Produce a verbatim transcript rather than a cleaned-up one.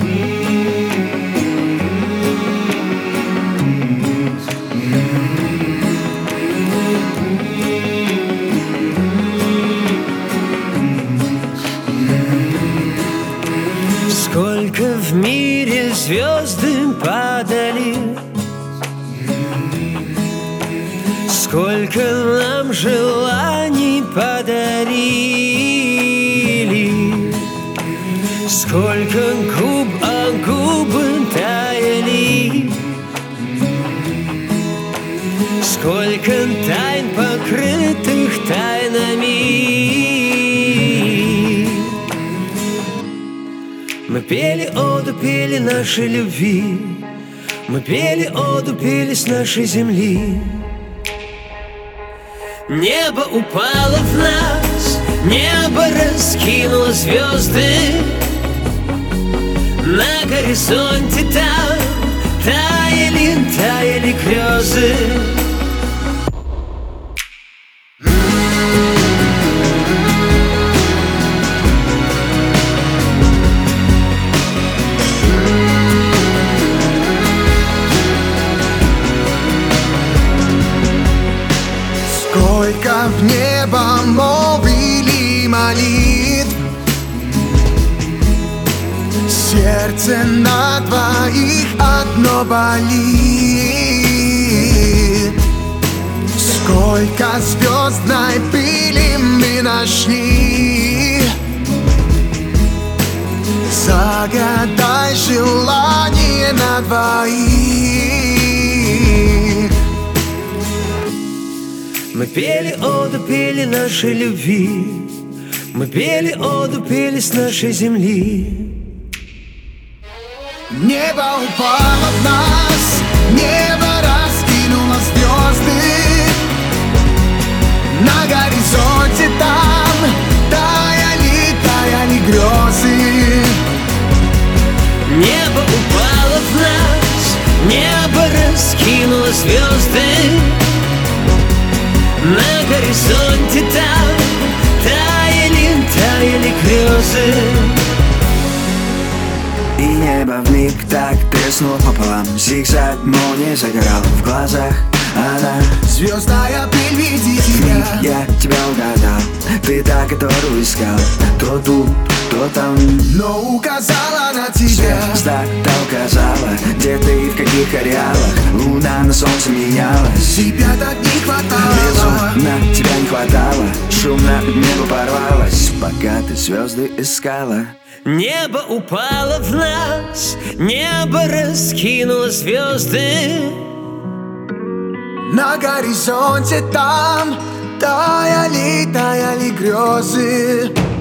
Сколько в мире звезды падали, сколько нам желаний подарили, сколько губ о губы таяли, сколько тайн, покрытых тайнами. Мы пели оду, пели нашей любви, мы пели оду, пели с нашей земли. Небо упало в нас, небо раскинуло звезды. На горизонте там таяли, таяли грезы. Сколько в небо молвили молитв, сердце на двоих одно болит. Сколько звездной пыли мы нашли, загадай желание на двоих. Мы пели оду, пели нашей любви, мы пели оду, пели с нашей земли. Небо упало в нас, небо раскинуло звезды. На горизонте там таяли, таяли грезы. Небо упало в нас, небо раскинуло звезды. На горизонте там таяли, таяли грезы. И небо вмиг так треснуло пополам. Зигзаг молния загорал в глазах. Она звездная пыль, види тебя. Я тебя угадал, ты та, которую искал. То тут, то там, но указала на тебя. Звезда та указала, где ты и в каких ареалах. Луна на солнце менялась. Тебя так не хватало. Лесу на тебя не хватало. Шумно небо порвалось, пока ты звезды искала. Небо упало в нас, небо раскинуло звезды. На горизонте там таяли, таяли грезы.